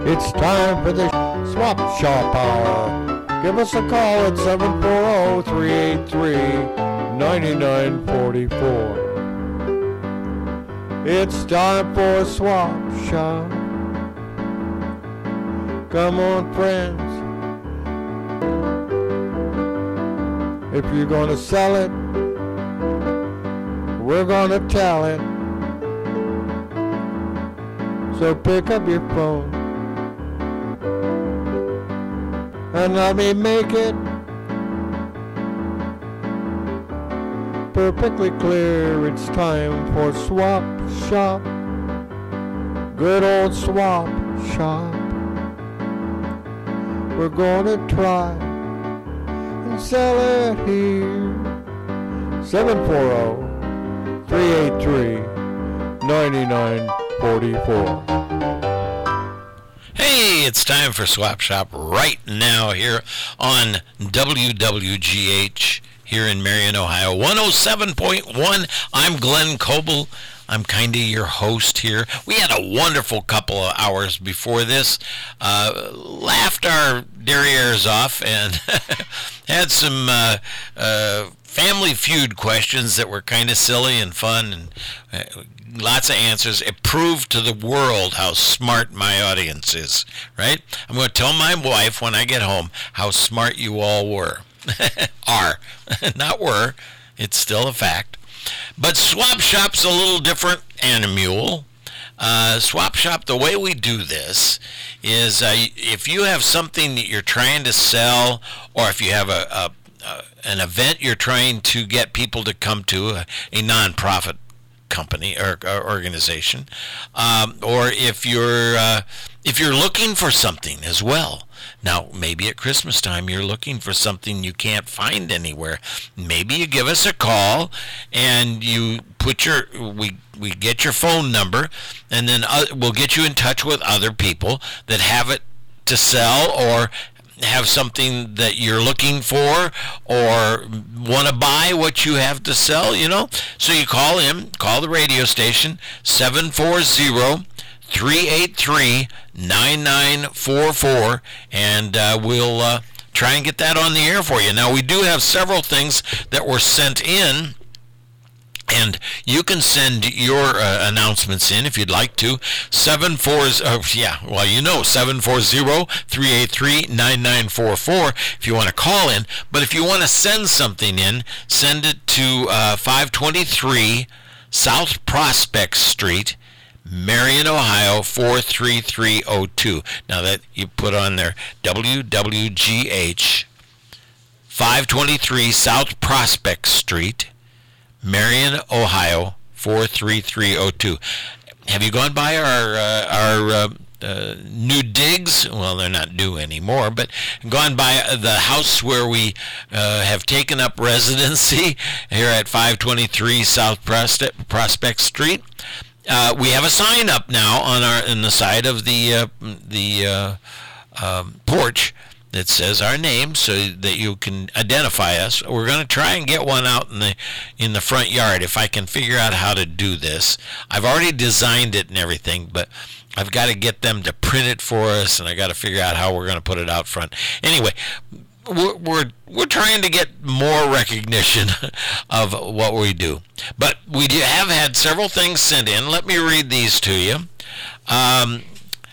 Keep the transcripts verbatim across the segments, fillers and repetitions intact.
It's time for the Swap Shop Hour. Give us a call at seven four zero, three eight three, nine nine four four. It's time for Swap Shop. Come on, friends. If you're gonna sell it, we're gonna tell it. So pick up your phone and let me make it perfectly clear. It's time for Swap Shop. Good old Swap Shop. We're gonna try and sell it here. seven four zero, three eight three, nine nine four four. Hey, it's time for Swap Shop right now here on W W G H here in Marion, Ohio. one oh seven point one. I'm Glenn Coble. I'm kind of your host here. We had a wonderful couple of hours before this. Uh, laughed our derrieres off and had some uh, uh, Family Feud questions that were kind of silly and fun, and uh, lots of answers. It proved to the world how smart my audience is, right? I'm going to tell my wife when I get home how smart you all were. Are. Not were. It's still a fact. But Swap Shop's a little different animal. Uh, Swap Shop, the way we do this is uh, if you have something that you're trying to sell, or if you have a, a, a an event you're trying to get people to come to, a, a non-profit company or, or organization, um, or if you're uh, if you're looking for something as well. Now, maybe at Christmas time you're looking for something you can't find anywhere. Maybe you give us a call and you put your we we get your phone number, and then uh, we'll get you in touch with other people that have it to sell, or have something that you're looking for, or want to buy what you have to sell, you know. So you call in, call the radio station, seven four zero, three eight three, nine nine four four, and uh, we'll uh, try and get that on the air for you. Now, we do have several things that were sent in, and you can send your uh, announcements in if you'd like to. Seven four, uh, yeah, well, you know, seven four zero, three eight three, nine nine four four if you want to call in. But if you want to send something in, send it to uh, five twenty-three South Prospect Street, Marion, Ohio, four three three oh two. Now that you put on there, W W G H, five twenty-three South Prospect Street, Marion, Ohio, four three three oh two. Have you gone by our uh, our uh, uh, new digs? Well, they're not new anymore, but gone by the house where we uh, have taken up residency here at five twenty-three South Prospect Street. Uh, we have a sign up now on our in the side of the uh, the uh, um, porch that says our name, so that you can identify us. We're going to try and get one out in the in the front yard if I can figure out how to do this. I've already designed it and everything, but I've got to get them to print it for us, and I got to figure out how we're going to put it out front. Anyway, we're we're, we're trying to get more recognition of what we do. But we do have had several things sent in. Let me read these to you. Um,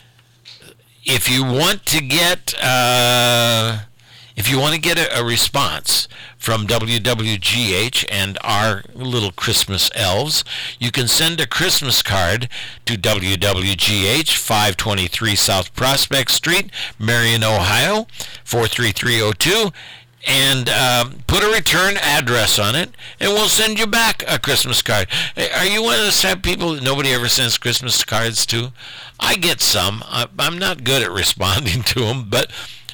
If you want to get uh, if you want to get a, a response from W W G H and our little Christmas elves, you can send a Christmas card to W W G H, five twenty-three South Prospect Street, Marion, Ohio, four three three oh two, and um, put a return address on it, and we'll send you back a Christmas card. Are you one of those type of people that nobody ever sends Christmas cards to? I get some. I'm not good at responding to them, but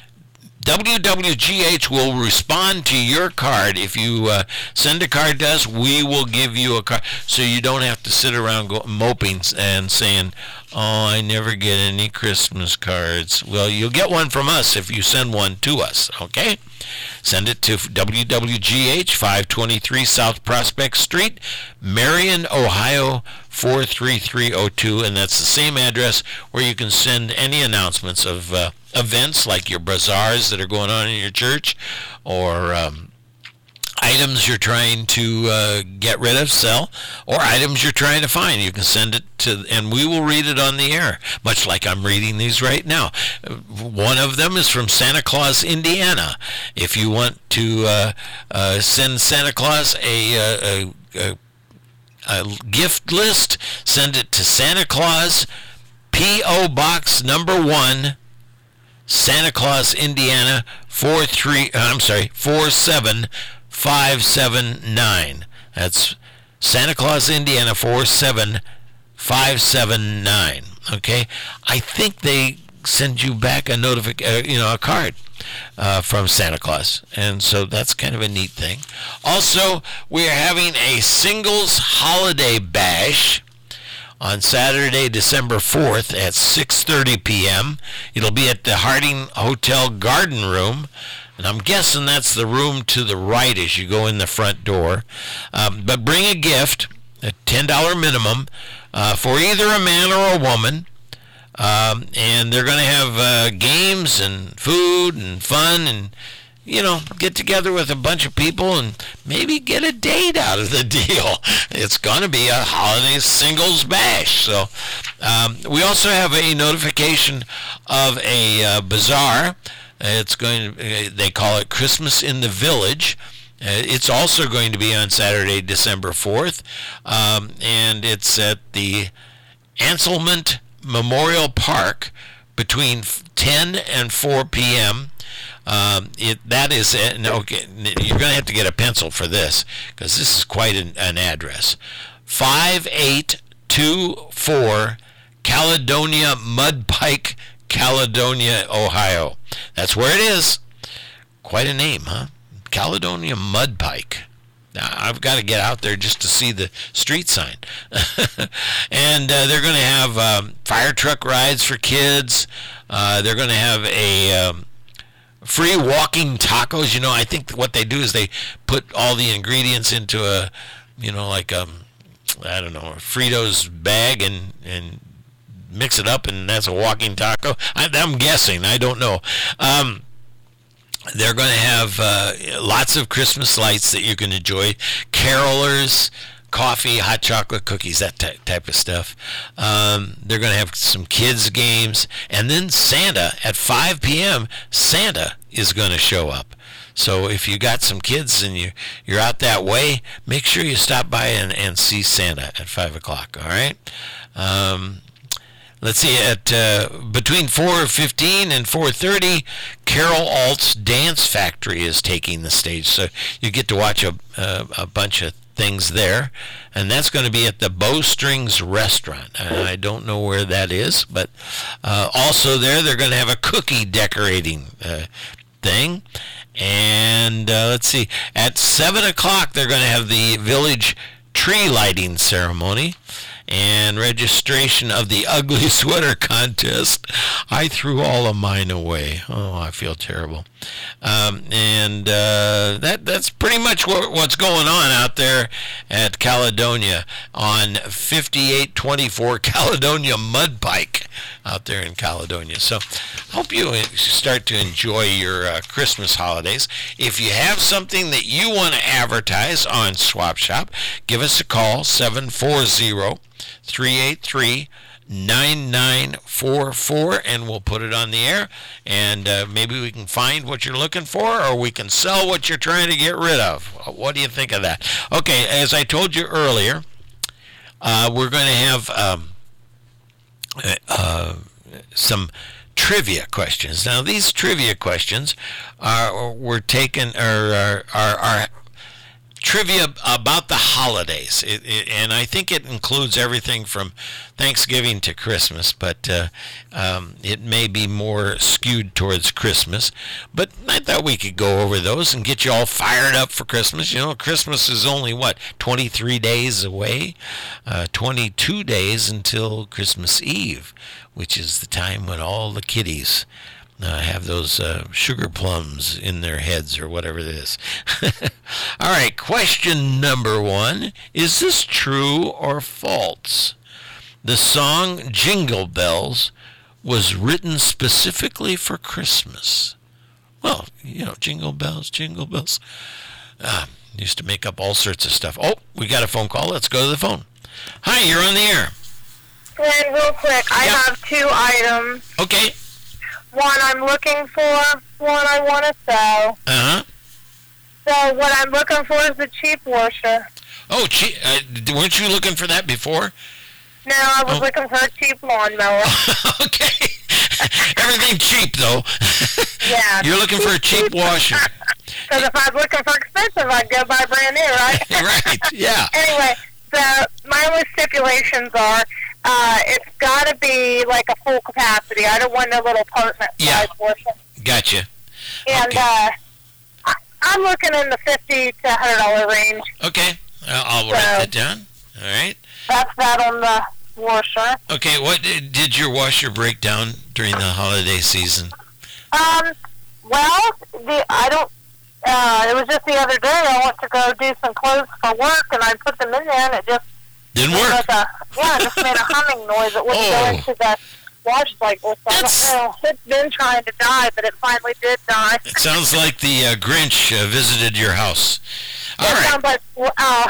W W G H will respond to your card. If you uh, send a card to us, we will give you a card, so you don't have to sit around go- moping and saying, oh, I never get any Christmas cards. Well, you'll get one from us if you send one to us, okay? send it to W W G H, five twenty-three South Prospect Street, Marion, Ohio, four three three oh two, and that's the same address where you can send any announcements of uh, events like your bazaars that are going on in your church, or um, items you're trying to uh, get rid of, sell, or items you're trying to find. You can send it to, and we will read it on the air, much like I'm reading these right now. One of them is from Santa Claus, Indiana. If you want to uh, uh, send Santa Claus a, a, a, a gift list, send it to Santa Claus, P O. Box number one, Santa Claus, Indiana, four three. I'm sorry, four seven five seven nine. That's Santa Claus, Indiana, four seven five seven nine. Okay, I think they send you back a notific, uh, you know, a card uh, from Santa Claus, and so that's kind of a neat thing. Also, we are having a singles holiday bash on Saturday, December fourth at six thirty p.m. It'll be at the Harding Hotel Garden Room, and I'm guessing that's the room to the right as you go in the front door. Um, but bring a gift, a ten dollars minimum, uh, for either a man or a woman. Um, and they're going to have uh, games and food and fun, and you know, get together with a bunch of people and maybe get a date out of the deal. It's going to be a holiday singles bash. So um, we also have a notification of a uh, bazaar. It's going to, uh, they call it Christmas in the Village. Uh, it's also going to be on Saturday, December fourth, um, and it's at the Anselmont Memorial Park between ten and four p.m. Um, it that is uh, no, okay, you're going to have to get a pencil for this because this is quite an, an address. five eight two four Caledonia Mud Pike, Caledonia, Ohio. That's where it is. Quite a name, huh? Caledonia Mud Pike. Now, I've got to get out there just to see the street sign. And uh, they're going to have um, fire truck rides for kids. Uh, they're going to have a um, free walking tacos. You know, I think what they do is they put all the ingredients into a, you know, like, um, I don't know, a Fritos bag and, and mix it up, and that's a walking taco. I, I'm guessing. I don't know. Um, They're going to have uh, lots of Christmas lights that you can enjoy, carolers, coffee, hot chocolate, cookies, that ty- type of stuff. Um, they're going to have some kids' games, and then Santa at five p.m., Santa is going to show up. So if you got some kids and you, you're out that way, make sure you stop by and, and see Santa at five o'clock, all right? Um, Let's see, at uh, between four fifteen and four thirty, Carol Alt's Dance Factory is taking the stage. So you get to watch a, uh, a bunch of things there. And that's going to be at the Bowstrings Restaurant. Uh, I don't know where that is, but uh, also there they're going to have a cookie decorating uh, thing. And uh, let's see, at seven o'clock they're going to have the village tree lighting ceremony and registration of the ugly sweater contest. I threw all of mine away. Oh, I feel terrible. Um, and uh, that that's pretty much what, what's going on out there at Caledonia on fifty-eight twenty-four Caledonia Mud Pike out there in Caledonia. So hope you start to enjoy your uh, Christmas holidays. If you have something that you want to advertise on Swap Shop, give us a call, seven four zero, three eight three, nine nine four four, and we'll put it on the air, and uh, maybe we can find what you're looking for, or we can sell what you're trying to get rid of. What do you think of that? Okay, as I told you earlier, uh, we're going to have um, uh, some trivia questions. Now, these trivia questions are were taken or are, are, are trivia about the holidays, it, it, and I think it includes everything from Thanksgiving to Christmas, but uh, um, it may be more skewed towards Christmas. But I thought we could go over those and get you all fired up for Christmas. You know, Christmas is only, what, twenty-three days away? Uh, twenty-two days until Christmas Eve, which is the time when all the kiddies uh, have those uh, sugar plums in their heads or whatever it is. All right, question number one. Is this true or false? The song Jingle Bells was written specifically for Christmas. Well, you know, jingle bells, jingle bells. Uh, used to make up all sorts of stuff. Oh, we got a phone call. Let's go to the phone. Hi, you're on the air. Glenn, real quick, I Yep. have two items. Okay. One I'm looking for, one I want to sell. Uh-huh. So what I'm looking for is the cheap washer. Oh, che- uh, weren't you looking for that before? No, I was Oh. looking for a cheap lawnmower. Okay. Everything cheap, though. Yeah. You're looking for a cheap washer. Because if I was looking for expensive, I'd go buy brand new, right? Right, yeah. Anyway, so my only stipulations are, uh, it's got to be like a full capacity. I don't want no little apartment Yeah. size washer. Gotcha. And Okay. uh, I- I'm looking in the fifty to one hundred dollars range. Okay. Uh, I'll write So- that down. All right. That's that on the washer. Okay, what did did your washer break down during the holiday season? Um, well, the I don't. Uh, it was just the other day. I went to go do some clothes for work, and I put them in there, and it just Didn't made work. like a yeah, it just made a humming noise. It wouldn't Oh. go into the wash cycle. So I That's- don't know. It's been trying to die, but it finally did die. It sounds like the uh, Grinch uh, visited your house. All It right. sounds like oh.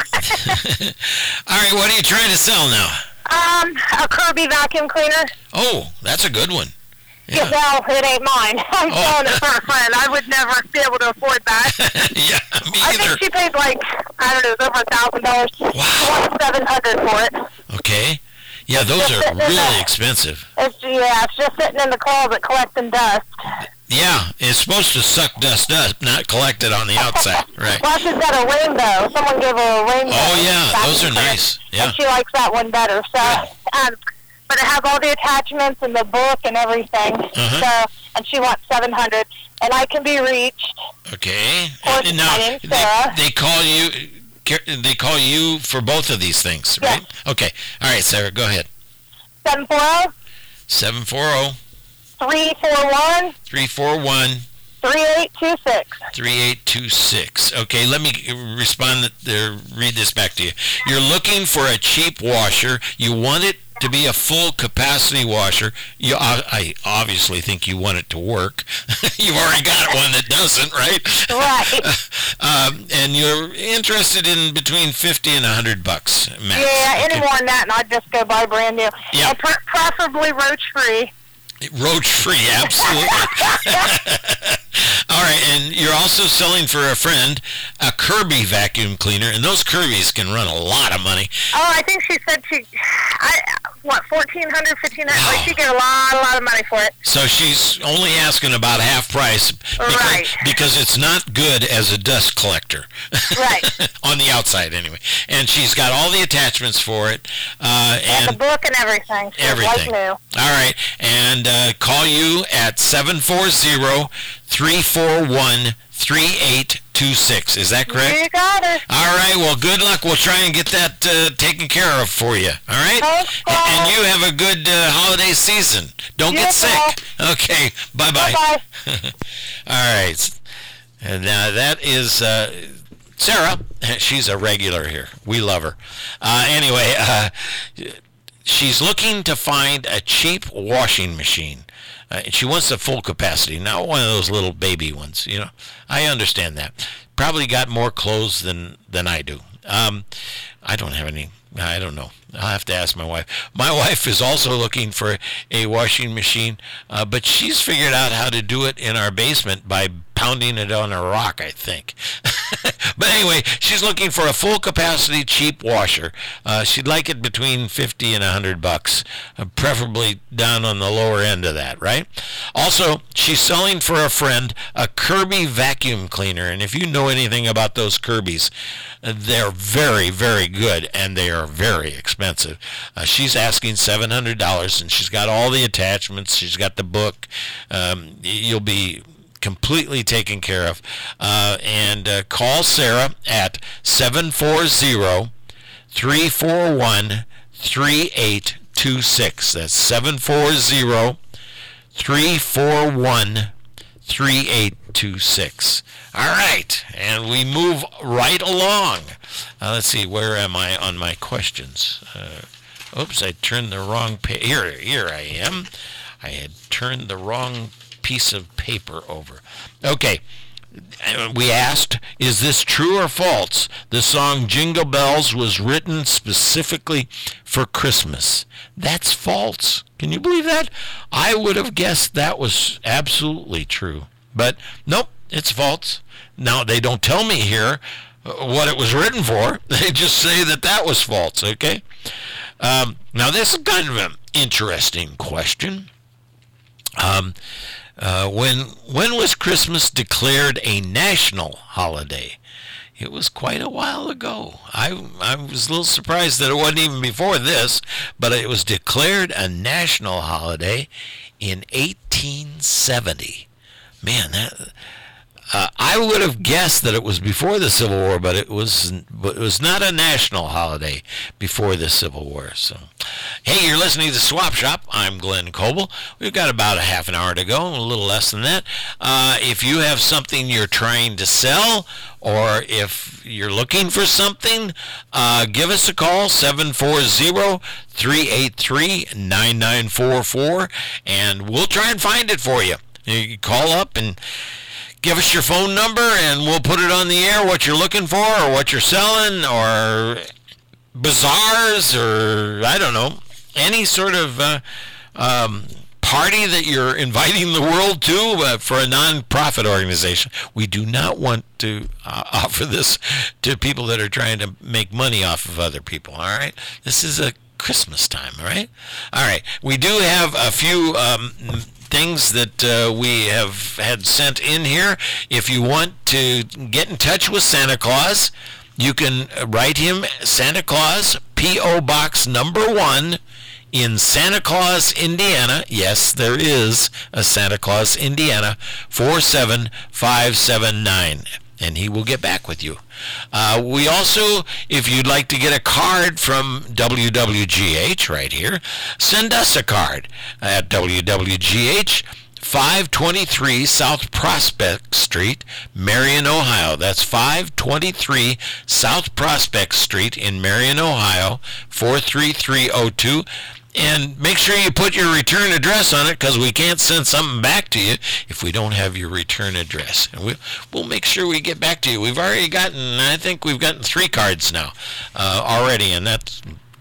All right, what are you trying to sell now? um, a Kirby vacuum cleaner. Oh, that's a good one. Yeah. Yeah. Well, it ain't mine. I'm Oh. selling it for a friend. I would never be able to afford that. Yeah, me I either. think she paid like, I don't know, it was over a thousand dollars. Wow. seven hundred for it. Okay. Yeah, those Just are sitting in really the- expensive. It's yeah, it's just sitting in the closet collecting dust. Yeah, it's supposed to suck dust up, not collect it on the outside. Right. Well, she's got a rainbow. Someone gave her a rainbow. Oh, yeah, vacuum those are cleaner, nice. Yeah. And she likes that one better. So, um, but it has all the attachments and the book and everything. Uh-huh. So, and she wants seven hundred, and I can be reached. Okay. Course, And now, my name's they, Sarah. they call you they call you for both of these things, Yes. right? Okay. All right, Sarah, go ahead. seven four zero, seven four zero, three four one, three four one, three eight two six. three eight two six. Okay, let me respond, uh, read this back to you. You're looking for a cheap washer. You want it to be a full capacity washer. You, I, I obviously think you want it to work. You've already got one that doesn't, right? Right. um, and you're interested in between fifty and a hundred bucks max. Yeah, any Okay. more than that, and I'd just go buy brand new. Yeah. And pre- preferably roach free. Roach free, absolutely. All right, and you're also selling for a friend a Kirby vacuum cleaner, and those Kirbys can run a lot of money. Oh, I think she said she, I, what, fourteen hundred, fifteen hundred? Wow. Like, she get a lot, a lot of money for it. So she's only asking about half price because, Right. because it's not good as a dust collector. Right. On the outside, anyway. And she's got all the attachments for it. Uh, And, and the book and everything. So everything. Like new. All right, and uh, call you at seven four zero, three four one, three eight two six. Is that correct? You got it. All right, well, good luck. We'll try and get that uh, taken care of for you. All right? Thanks, A- and Paul. you have a good uh, holiday season. Don't You get as sick. well. Okay, bye-bye. Bye-bye. All right. And now that is uh, Sarah. She's a regular here. We love her. Uh, anyway, uh, she's looking to find a cheap washing machine. Uh, and she wants the full capacity, not one of those little baby ones. You know, I understand that. Probably got more clothes than than I do. Um, I don't have any. I don't know. I'll have to ask my wife. My wife is also looking for a washing machine, uh, but she's figured out how to do it in our basement by pounding it on a rock, I think. But anyway, she's looking for a full capacity cheap washer. Uh, she'd like it between fifty and a hundred bucks, uh, preferably down on the lower end of that, right? Also, she's selling for a friend a Kirby vacuum cleaner, and if you know anything about those Kirbys, uh, they're very, very good, and they are very expensive. Uh, she's asking seven hundred dollars, and she's got all the attachments. She's got the book. Um, you'll be completely taken care of. Uh, and uh, call Sarah at seven four zero, three four one, three eight two six. That's seven four zero, three four one, three eight two six. All right, and we move right along. Uh, let's see, where am I on my questions? Uh, oops, I turned the wrong page. Here, here I am. I had turned the wrong piece of paper over. Okay. We asked, is this true or false? The song Jingle Bells was written specifically for Christmas. That's false. Can you believe that? I would have guessed that was absolutely true. But nope, it's false. Now, they don't tell me here what it was written for. They just say that that was false, okay? Um, now, this is kind of an interesting question. Um, uh, when when was Christmas declared a national holiday? It was quite a while ago. I I was a little surprised that it wasn't even before this, but it was declared a national holiday in eighteen seventy. Man, that uh, I would have guessed that it was before the Civil War, but it was but it was not a national holiday before the Civil War. So, hey, you're listening to Swap Shop. I'm Glenn Coble. We've got about a half an hour to go, a little less than that. Uh, if you have something you're trying to sell, or if you're looking for something, uh, give us a call, seven four zero, three eight three, nine nine four four, and we'll try and find it for you. You can call up and give us your phone number, and we'll put it on the air, what you're looking for, or what you're selling, or bazaars, or I don't know, any sort of uh, um, party that you're inviting the world to uh, for a non-profit organization. We do not want to uh, offer this to people that are trying to make money off of other people, all right? This is a Christmas time, all right? All right, we do have a few um, things that uh, we have had sent in here. If you want to get in touch with Santa Claus, you can write him Santa Claus, P O Box number one, in Santa Claus, Indiana. Yes, there is a Santa Claus, Indiana, four seven five seven nine. And he will get back with you. Uh, we also, if you'd like to get a card from W W G H right here, send us a card at W W G H, five twenty-three South Prospect Street, Marion, Ohio. That's five twenty-three South Prospect Street in Marion, Ohio, four three three oh two. And make sure you put your return address on it, because we can't send something back to you if we don't have your return address. And we'll, we'll make sure we get back to you. We've already gotten, I think we've gotten three cards now uh, already, and that's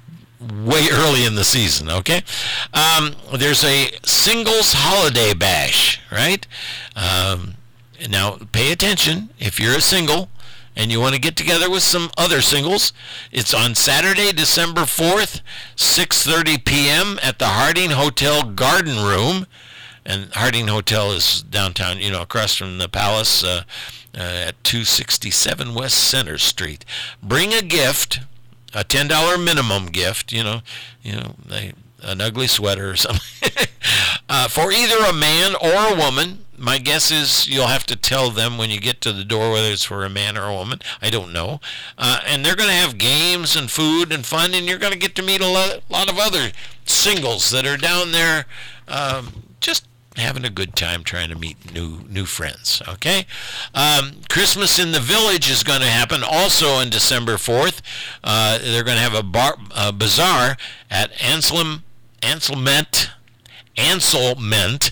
way early in the season, okay? Um, there's a singles holiday bash, right? Um, now, pay attention. If you're a single and you want to get together with some other singles, it's on Saturday, December fourth, six thirty p.m. at the Harding Hotel Garden Room. And Harding Hotel is downtown, you know, across from the Palace uh, uh, at two sixty-seven West Center Street. Bring a gift, a ten dollars minimum gift, you know, you know, they, an ugly sweater or something, uh, for either a man or a woman. My guess is you'll have to tell them when you get to the door whether it's for a man or a woman. I don't know. Uh, and they're going to have games and food and fun, and you're going to get to meet a lot, lot of other singles that are down there um, just having a good time trying to meet new new friends, okay? Um, Christmas in the Village is going to happen also on December fourth. Uh, they're going to have a, bar, a bazaar at Anselm, Anselment, Anselment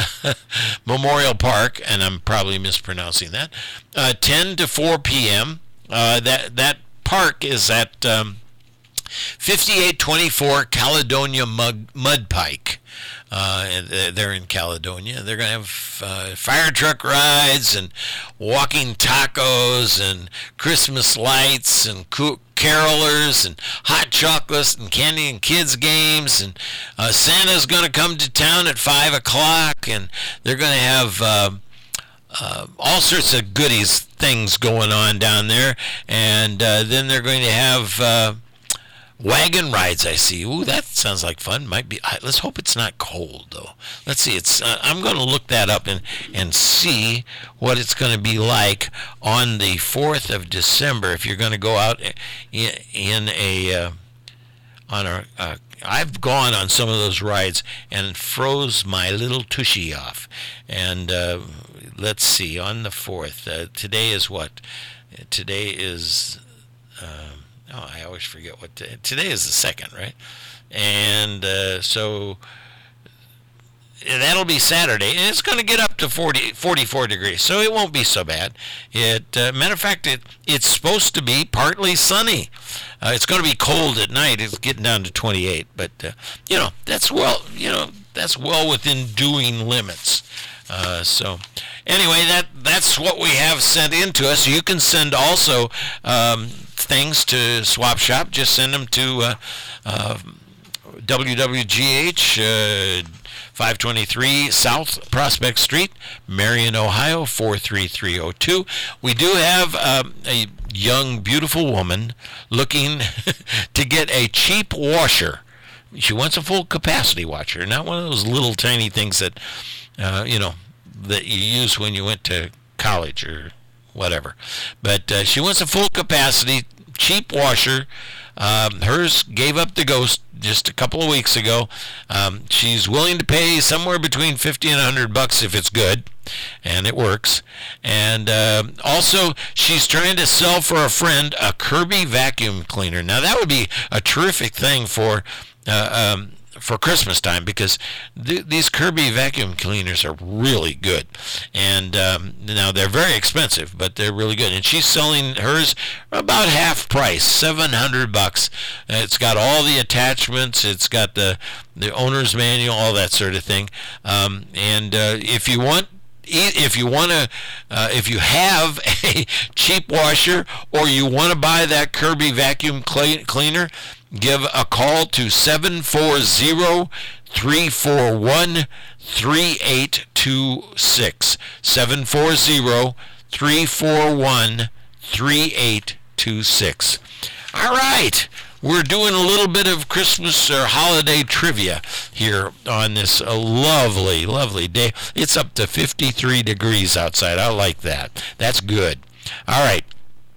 Memorial Park, and I'm probably mispronouncing that, uh, ten to four p.m. Uh, that, that park is at um, fifty-eight twenty-four Caledonia Mud, Mud Pike. Uh, they're in Caledonia. They're going to have uh, fire truck rides and walking tacos and Christmas lights and co- carolers and hot chocolates and candy and kids games. And uh, Santa's going to come to town at five o'clock, and they're going to have uh, uh, all sorts of goodies, things going on down there. And uh, then they're going to have Uh, wagon rides, I see. Ooh, that sounds like fun. Might be. I, let's hope it's not cold, though. Let's see. It's. Uh, I'm going to look that up and and see what it's going to be like on the fourth of December. If you're going to go out in, in a uh, on a, a I've gone on some of those rides and froze my little tushy off. And uh, let's see, on the fourth, uh, today is what? Today is, um, oh, I always forget what, t- today is the second, right? And uh, so that'll be Saturday, and it's going to get up to forty, forty-four degrees, so it won't be so bad. It, uh, matter of fact, it it's supposed to be partly sunny. Uh, it's going to be cold at night. It's getting down to twenty-eight, but uh, you know that's well, you know that's well within doing limits. Uh, so anyway, that that's what we have sent in to us. You can send also um, things to Swap Shop. Just send them to uh, uh, W W G H. Uh, five twenty-three South Prospect Street, Marion, Ohio, four three three oh two. We do have um, a young, beautiful woman looking to get a cheap washer. She wants a full capacity washer, not one of those little tiny things that, uh, you know, that you use when you went to college or whatever. But uh, she wants a full capacity, cheap washer. Um, hers gave up the ghost just a couple of weeks ago. Um, she's willing to pay somewhere between fifty and a hundred bucks if it's good, and it works. And uh, also, she's trying to sell for a friend a Kirby vacuum cleaner. Now, that would be a terrific thing for uh, um, for Christmas time, because th- these Kirby vacuum cleaners are really good. And um, now they're very expensive, but they're really good. And she's selling hers about half price, seven hundred bucks. Uh, it's got all the attachments. It's got the the owner's manual, all that sort of thing. Um, and uh, if you want If you want to, uh, if you have a cheap washer, or you want to buy that Kirby vacuum cl- cleaner, give a call to seven four zero, three four one, three eight two six. seven four zero, three four one, three eight two six. All right. We're doing a little bit of Christmas or holiday trivia here on this uh, lovely, lovely day. It's up to fifty-three degrees outside. I like that. That's good. All right.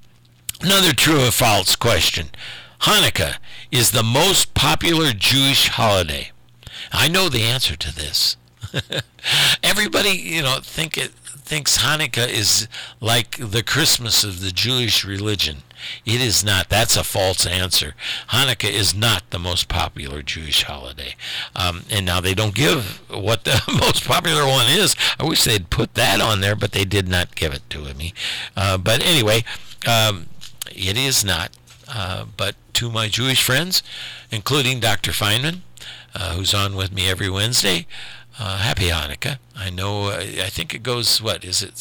Another true or false question. Hanukkah is the most popular Jewish holiday. I know the answer to this. Everybody, you know, think it, thinks Hanukkah is like the Christmas of the Jewish religion. It is not. That's a false answer. Hanukkah is not the most popular Jewish holiday. Um, and now they don't give what the most popular one is. I wish they'd put that on there, but they did not give it to me. Uh, but anyway, um, it is not. Uh, but to my Jewish friends, including Doctor Feynman, uh, who's on with me every Wednesday, uh, happy Hanukkah. I know, uh, I think it goes, what, is it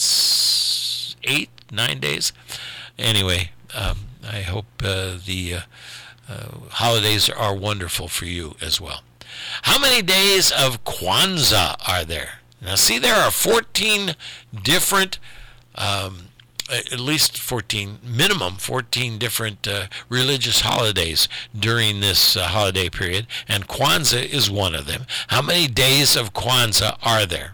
s- eight, nine days? Anyway, um, I hope uh, the uh, uh, holidays are wonderful for you as well. How many days of Kwanzaa are there? Now, see, there are fourteen different, um, at least fourteen, minimum fourteen different uh, religious holidays during this uh, holiday period, and Kwanzaa is one of them. How many days of Kwanzaa are there?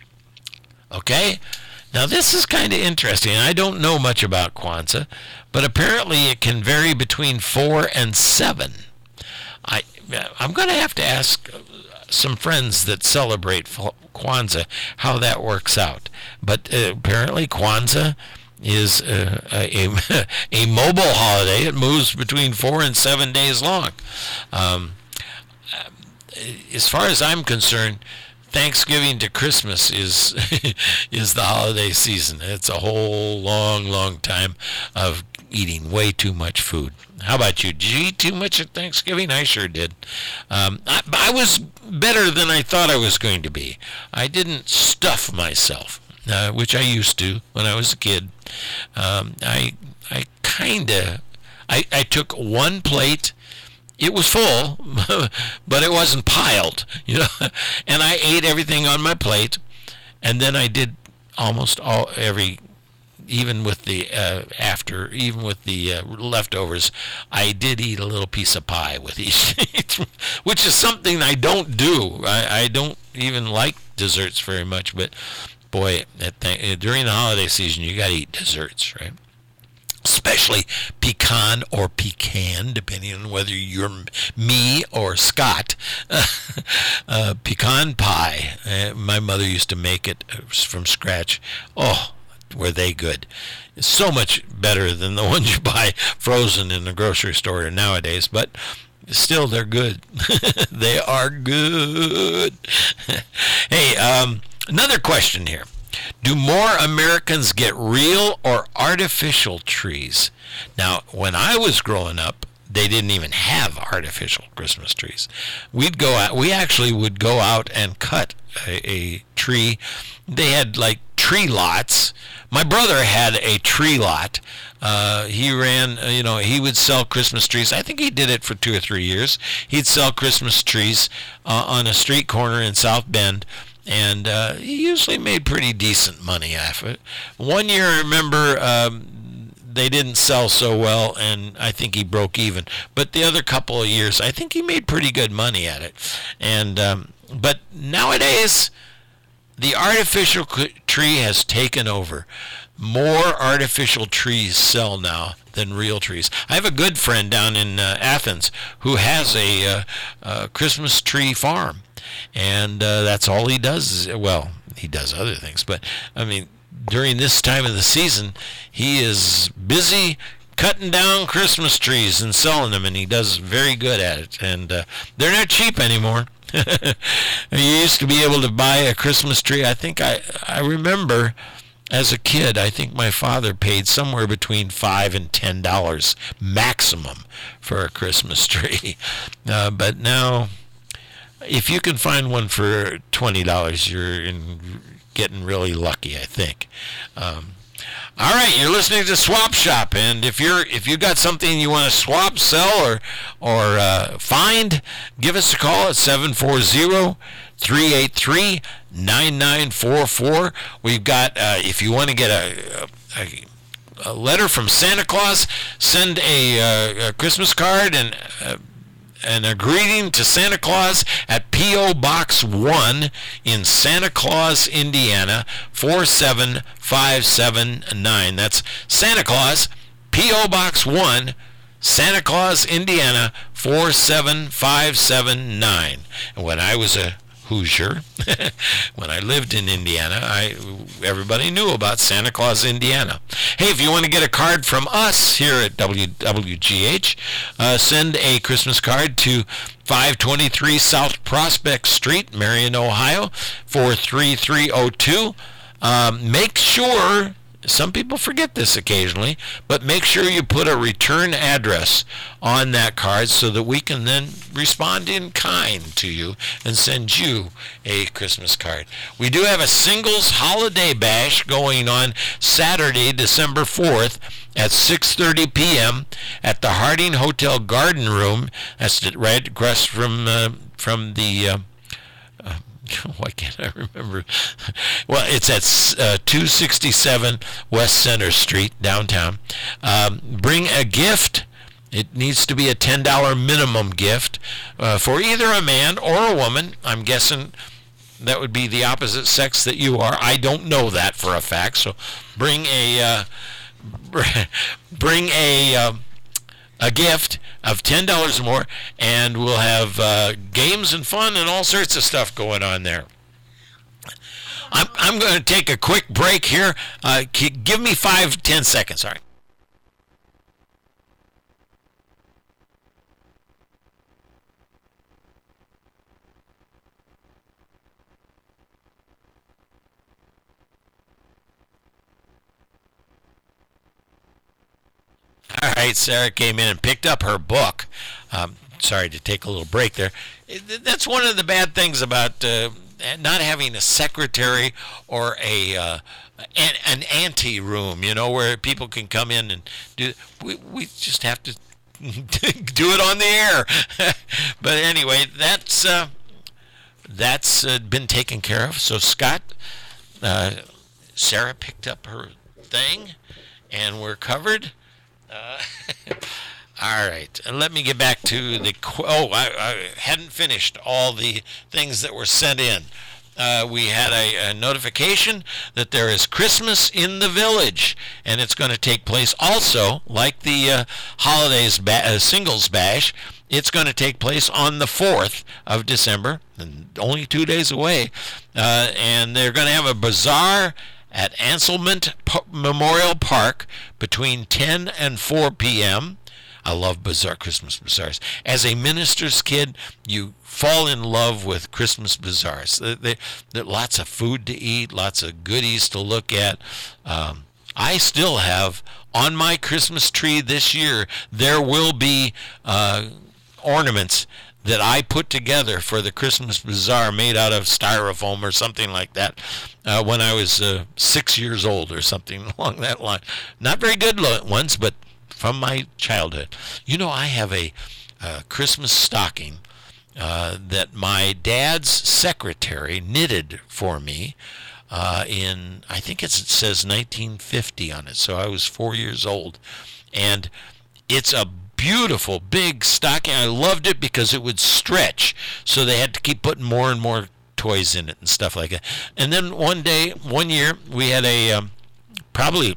Okay? Now, this is kind of interesting. I don't know much about Kwanzaa, but apparently it can vary between four and seven. I, I'm going to have to ask some friends that celebrate Kwanzaa how that works out. But uh, apparently Kwanzaa is uh, a, a, a mobile holiday. It moves between four and seven days long. Um, as far as I'm concerned, Thanksgiving to Christmas is is the holiday season. It's a whole long, long time of eating way too much food. How about you? Did you eat too much at Thanksgiving? I sure did. Um, I, I was better than I thought I was going to be. I didn't stuff myself, uh, which I used to when I was a kid. Um, I I kind of, I, I took one plate. It was full, but it wasn't piled, you know. And I ate everything on my plate, and then I did almost all every, even with the uh, after, even with the uh, leftovers, I did eat a little piece of pie with each, which is something I don't do. I, I don't even like desserts very much, but boy, at th- during the holiday season, you got to eat desserts, right? especially pecan or pecan, depending on whether you're me or Scott. uh, pecan pie. Uh, my mother used to make it from scratch. Oh, were they good. It's so much better than the ones you buy frozen in the grocery store nowadays, but still they're good. They are good. Hey, um, another question here. Do more Americans get real or artificial trees? Now, when I was growing up, they didn't even have artificial Christmas trees. We'd go out, we actually would go out and cut a, a tree. They had like tree lots. My brother had a tree lot. Uh, he ran, uh, you know, he would sell Christmas trees. I think he did it for two or three years. He'd sell Christmas trees uh, on a street corner in South Bend. And uh, he usually made pretty decent money off it. One year, I remember, um, they didn't sell so well, and I think he broke even. But the other couple of years, I think he made pretty good money at it. And um, but nowadays, the artificial tree has taken over. More artificial trees sell now than real trees. I have a good friend down in uh, Athens who has a uh, uh, Christmas tree farm. And uh, that's all he does. Well, he does other things, but I mean, during this time of the season, he is busy cutting down Christmas trees and selling them, and he does very good at it. And uh, they're not cheap anymore. You used to be able to buy a Christmas tree. I think I I remember as a kid, I think my father paid somewhere between five and ten dollars maximum for a Christmas tree. Uh, but now, if you can find one for twenty dollars, you're in, getting really lucky, I think. Um, all right, you're listening to Swap Shop, and if you're if you got something you want to swap, sell, or or uh, find, give us a call at seven four zero, three eight three, nine nine four four. We've got uh, if you want to get a, a a letter from Santa Claus, send a, uh, a Christmas card and. Uh, and a greeting to Santa Claus at P O. Box one in Santa Claus, Indiana, four seven five seven nine. That's Santa Claus, P O. Box one, Santa Claus, Indiana, four seven five seven nine. And when I was a Hoosier, when I lived in Indiana, I everybody knew about Santa Claus, Indiana. Hey, if you want to get a card from us here at W W G H, uh, send a Christmas card to five twenty-three South Prospect Street, Marion, Ohio, four three three oh two. Um, make sure, some people forget this occasionally, but make sure you put a return address on that card so that we can then respond in kind to you and send you a Christmas card. We do have a singles holiday bash going on Saturday, December fourth at six thirty p.m. at the Harding Hotel Garden Room. That's right across from, uh, from the... Uh, uh, Why can't I remember? Well, it's at uh, two sixty-seven West Center Street, downtown. Um, bring a gift. It needs to be a ten dollars minimum gift uh, for either a man or a woman. I'm guessing that would be the opposite sex that you are. I don't know that for a fact. So bring a uh, bring a uh, a gift of ten dollars or more, and we'll have uh, games and fun and all sorts of stuff going on there. I'm, I'm going to take a quick break here. Uh, give me five, ten seconds. All right. All right, Sarah came in and picked up her book. Um, sorry to take a little break there. That's one of the bad things about uh, not having a secretary or a uh, an, an ante room, you know, where people can come in and do. We we just have to do it on the air. But anyway, that's uh, that's uh, been taken care of. So Scott, uh, Sarah picked up her thing, and we're covered. Uh, all right, and let me get back to the. Oh, I, I hadn't finished all the things that were sent in. uh, we had a, a notification that there is Christmas in the Village, and it's going to take place also, like the uh, holidays ba- uh, singles bash. It's going to take place on the fourth of December, and only two days away, uh, and they're going to have a bazaar at Anselmont P- Memorial Park between ten and four p.m. I love bazaar, Christmas bazaars. As a minister's kid, you fall in love with Christmas bazaars. There are lots of food to eat, lots of goodies to look at. Um, I still have, on my Christmas tree this year, there will be uh, ornaments that I put together for the Christmas bazaar made out of styrofoam or something like that uh, when I was uh, six years old or something along that line. Not very good ones, but from my childhood. You know, I have a uh, Christmas stocking uh, that my dad's secretary knitted for me uh, in, I think it's, it says nineteen fifty on it, so I was four years old. And it's a beautiful big stocking. I loved it because it would stretch, so they had to keep putting more and more toys in it and stuff like that. And then one day, one year, we had a um, probably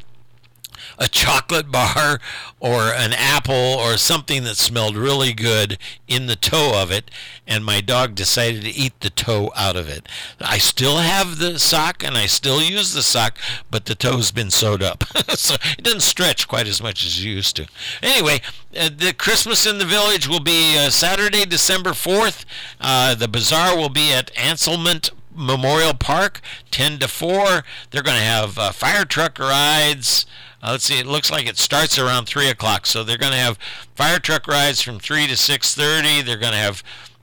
a chocolate bar or an apple or something that smelled really good in the toe of it, and my dog decided to eat the toe out of it. I still have the sock and I still use the sock, but the toe's been sewed up. So it doesn't stretch quite as much as it used to. Anyway, uh, the Christmas in the Village will be uh, Saturday, December fourth. Uh, the bazaar will be at Anselmont Memorial Park, ten to four. They're going to have uh, fire truck rides. Uh, let's see, it looks like it starts around three o'clock. So they're going to have fire truck rides from three to six thirty. They're going to have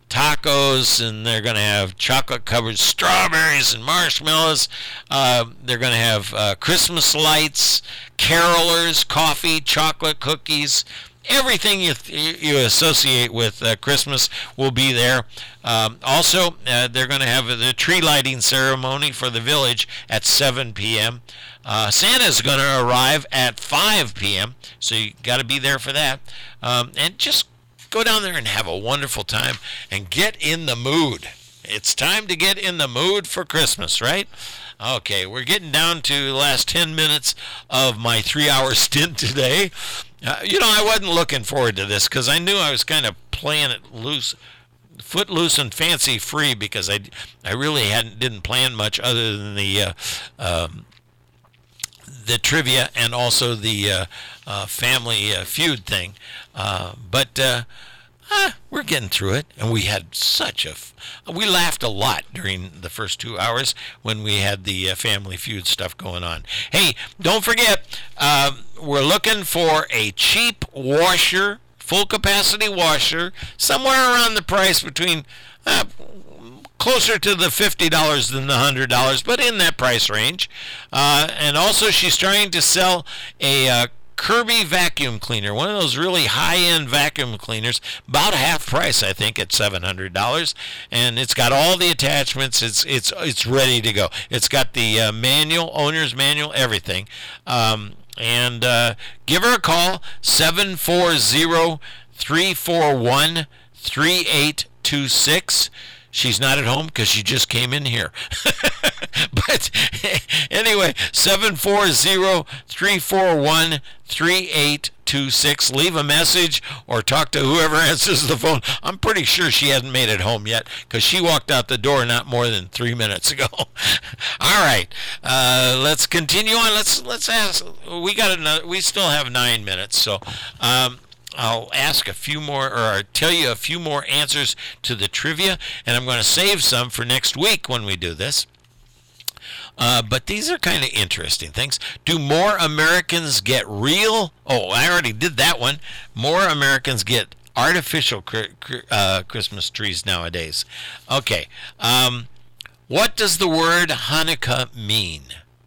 tacos, and they're going to have chocolate-covered strawberries and marshmallows. Uh, they're going to have uh, Christmas lights, carolers, coffee, chocolate, cookies. Everything you you associate with uh, Christmas will be there. Um, also, uh, they're going to have the tree lighting ceremony for the village at seven p.m. Uh, Santa's going to arrive at five p.m., so you got to be there for that. Um, and just go down there and have a wonderful time and get in the mood. It's time to get in the mood for Christmas, right? Okay, we're getting down to the last ten minutes of my three-hour stint today. Uh, you know, I wasn't looking forward to this because I knew I was kind of playing it loose, foot loose and fancy free, because I, I really hadn't didn't plan much other than the uh, um, the trivia and also the uh, uh, family uh, feud thing. Uh, but uh, ah, we're getting through it, and we had such a f- we laughed a lot during the first two hours when we had the uh, family feud stuff going on. Hey, don't forget, uh, we're looking for a cheap washer, full capacity washer, somewhere around the price between uh, closer to the fifty dollars than the one hundred dollars, but in that price range. Uh, and also, she's trying to sell a uh, Kirby vacuum cleaner, one of those really high-end vacuum cleaners, about half price, I think, at seven hundred dollars, and it's got all the attachments. It's it's it's ready to go. It's got the uh, manual, owner's manual, everything. Um, and uh, give her a call, seven four zero, three four one, three eight two six. She's not at home because she just came in here. But anyway, seven four zero, three four one, three eight two six. Leave a message or talk to whoever answers the phone. I'm pretty sure she hasn't made it home yet because she walked out the door not more than three minutes ago. All right, uh, let's continue on. Let's let's ask. We got another. We still have nine minutes, so. Um, I'll ask a few more, or tell you a few more answers to the trivia, and I'm going to save some for next week when we do this. Uh, but these are kind of interesting things. Do more Americans get real? Oh, I already did that one. More Americans get artificial uh, Christmas trees nowadays. Okay. Um, what does the word Hanukkah mean?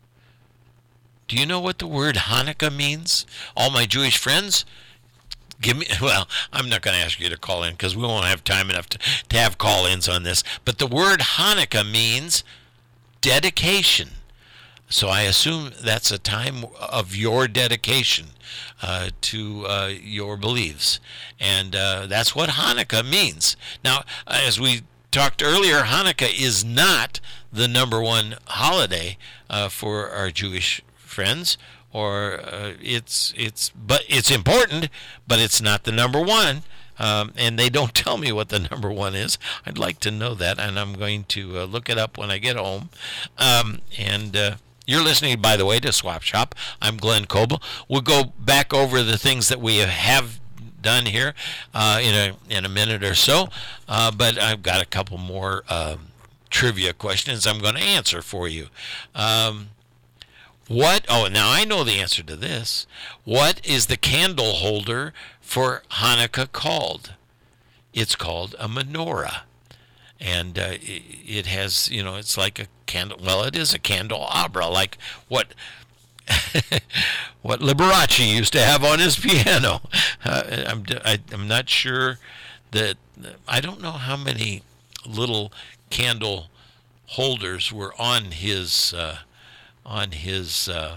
Do you know what the word Hanukkah means? All my Jewish friends? Give me, well, I'm not going to ask you to call in because we won't have time enough to, to have call-ins on this. But the word Hanukkah means dedication. So I assume that's a time of your dedication uh, to uh, your beliefs. And uh, that's what Hanukkah means. Now, as we talked earlier, Hanukkah is not the number one holiday uh, for our Jewish friends, or uh, it's it's but it's important, but it's not the number one. Um, and they don't tell me what the number one is. I'd like to know that, and I'm going to uh, look it up when I get home. Um, and uh, you're listening, by the way, to Swap Shop. I'm Glenn Coble. We'll go back over the things that we have done here uh, in a in a minute or so. Uh, but I've got a couple more um, trivia questions I'm going to answer for you. Um, What? Oh, now I know the answer to this. What is the candle holder for Hanukkah called? It's called a menorah. And uh, it has, you know, it's like a candle. Well, it is a candelabra, like what what Liberace used to have on his piano. Uh, I'm, I, I'm not sure that, I don't know how many little candle holders were on his uh, on his uh,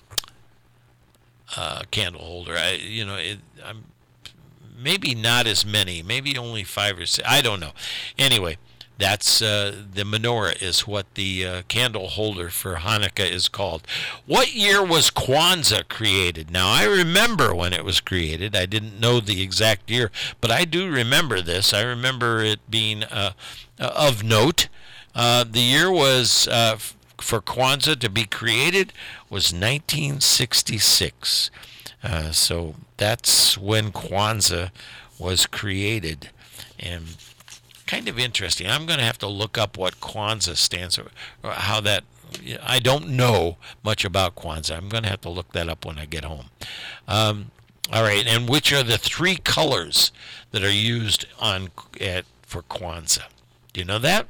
uh, candle holder. I, you know, it, I'm maybe not as many, maybe only five or six. I don't know. Anyway, that's uh, the menorah is what the uh, candle holder for Hanukkah is called. What year was Kwanzaa created? Now, I remember when it was created. I didn't know the exact year, but I do remember this. I remember it being uh, of note. Uh, the year was uh, for Kwanzaa to be created was nineteen sixty-six. Uh, so that's when Kwanzaa was created. And kind of interesting. I'm going to have to look up what Kwanzaa stands for, or how that, I don't know much about Kwanzaa. I'm going to have to look that up when I get home. Um, all right, and which are the three colors that are used on at, for Kwanzaa? Do you know that?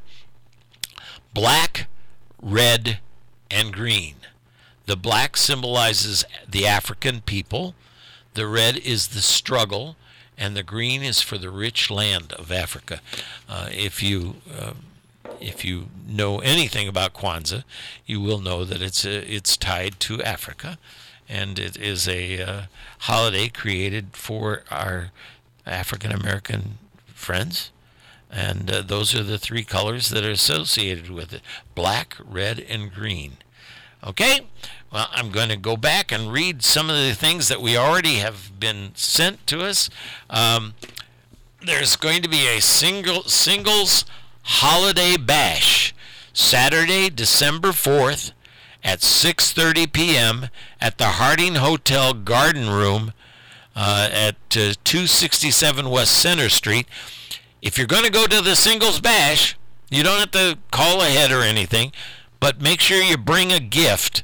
Black, red, and green. The black symbolizes the African people, the red is the struggle, and the green is for the rich land of Africa. Uh, if you uh, if you know anything about Kwanzaa, you will know that it's a, it's tied to Africa, and it is a uh, holiday created for our African American friends. And uh, those are the three colors that are associated with it: black, red, and green. Okay, well, I'm going to go back and read some of the things that we already have been sent to us. Um, there's going to be a single singles holiday bash Saturday, December fourth at six thirty p.m. at the Harding Hotel Garden Room uh, at uh, two sixty-seven West Center Street. If you're going to go to the singles bash, you don't have to call ahead or anything, but make sure you bring a gift,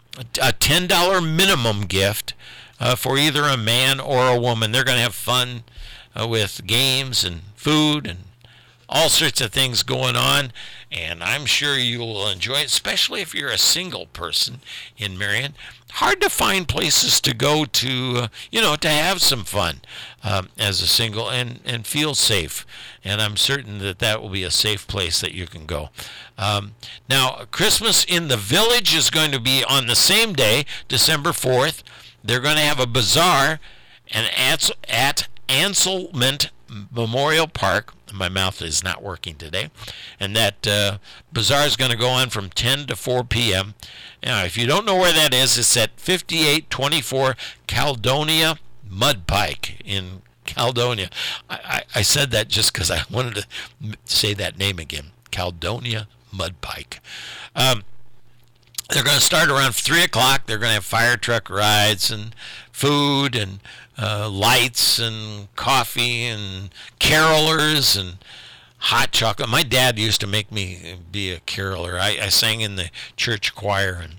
a ten dollars minimum gift uh, for either a man or a woman. They're going to have fun uh, with games and food and all sorts of things going on, and I'm sure you will enjoy it, especially if you're a single person in Marion. Hard to find places to go to, uh, you know, to have some fun um, as a single and, and feel safe. And I'm certain that that will be a safe place that you can go. Um, now, Christmas in the Village is going to be on the same day, December fourth. They're going to have a bazaar and at, at Anselment Memorial Park. My mouth is not working today. And that uh, bazaar is going to go on from ten to four p.m. Now, if you don't know where that is, it's at fifty-eight twenty-four Caledonia Mud Pike in Caledonia. I, I, I said that just because I wanted to say that name again. Caledonia Mud Pike. Um, they're going to start around three o'clock. They're going to have fire truck rides and food and uh, lights and coffee and carolers and hot chocolate. My dad used to make me be a caroler. I, I sang in the church choir, and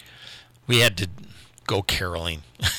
we had to go caroling.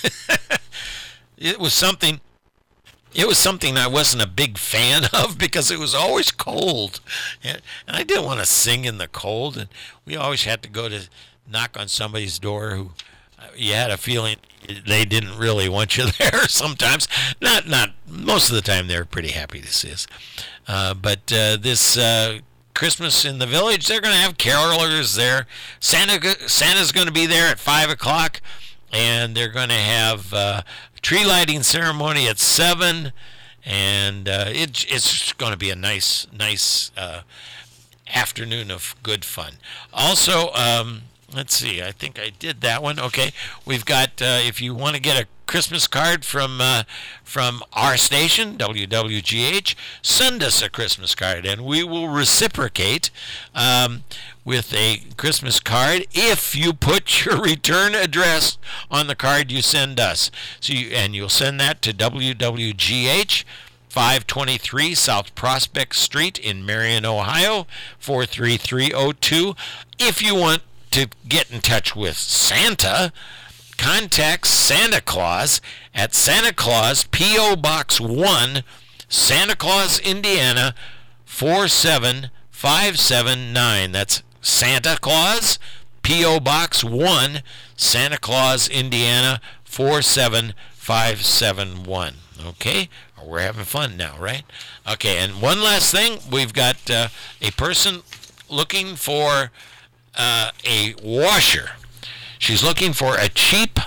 It was something... It was something I wasn't a big fan of because it was always cold. And I didn't want to sing in the cold. And we always had to go to knock on somebody's door who uh, you had a feeling they didn't really want you there sometimes. Not, not most of the time they were pretty happy to see us. Uh, but uh, this uh, Christmas in the Village, they're going to have carolers there. Santa Santa's going to be there at five o'clock. And they're going to have uh, tree lighting ceremony at seven, and uh, it, it's going to be a nice, nice uh, afternoon of good fun. Also, um, let's see, I think I did that one. Okay, we've got, uh, if you want to get a Christmas card from uh, from our station, W W G H, send us a Christmas card, and we will reciprocate um, with a Christmas card if you put your return address on the card you send us. So you, and you'll send that to W W G H, five twenty-three South Prospect Street in Marion, Ohio, four three three oh two. If you want to get in touch with Santa, contact Santa Claus at Santa Claus, P O. Box one, Santa Claus, Indiana, four seven five seven nine. That's Santa Claus, P O. Box one, Santa Claus, Indiana, four seven five seven one. Okay? We're having fun now, right? Okay, and one last thing. We've got uh, a person looking for uh, a washer. She's looking for a cheap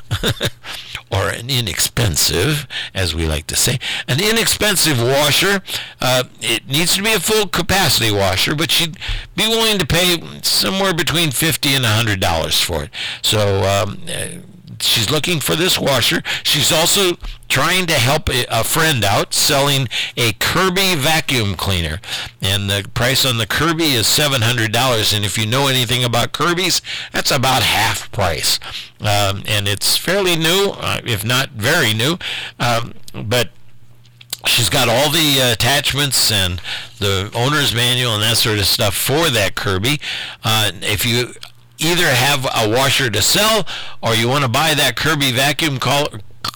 or an inexpensive, as we like to say, an inexpensive washer. Uh, it needs to be a full capacity washer, but she'd be willing to pay somewhere between fifty dollars and one hundred dollars for it. So um, uh, she's looking for this washer. She's also trying to help a, a friend out selling a Kirby vacuum cleaner, and the price on the Kirby is seven hundred dollars, and if you know anything about Kirby's, that's about half price. Um, and it's fairly new, uh, if not very new, um, but she's got all the uh, attachments and the owner's manual and that sort of stuff for that Kirby. Uh, if you either have a washer to sell or you want to buy that Kirby vacuum call,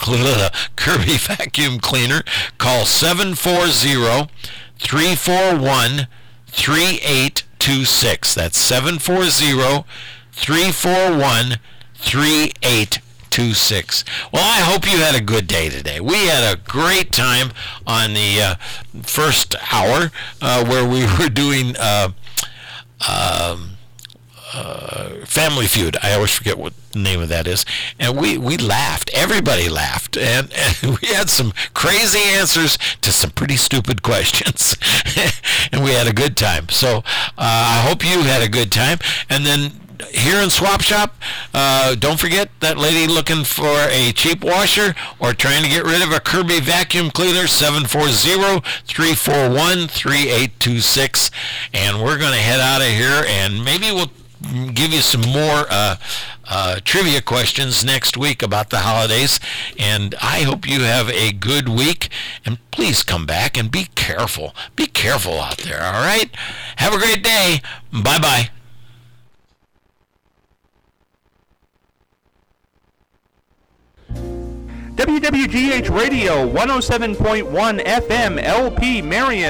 Kirby vacuum cleaner, call seven four zero, three four one, three eight two six. That's seven four zero, three four one, three eight two six. Well, I hope you had a good day today. We had a great time on the uh, first hour uh, where we were doing uh, um, uh, Family Feud. I always forget what the name of that is. And we, we laughed. Everybody laughed. And, and we had some crazy answers to some pretty stupid questions. And we had a good time. So uh, I hope you had a good time. And then here in Swap Shop, uh, don't forget that lady looking for a cheap washer or trying to get rid of a Kirby vacuum cleaner, seven four zero, three four one, three eight two six. And we're going to head out of here, and maybe we'll give you some more uh, uh, trivia questions next week about the holidays. And I hope you have a good week, and please come back and be careful. Be careful out there, all right? Have a great day. Bye-bye. W W G H Radio, one oh seven point one F M, L P Marion.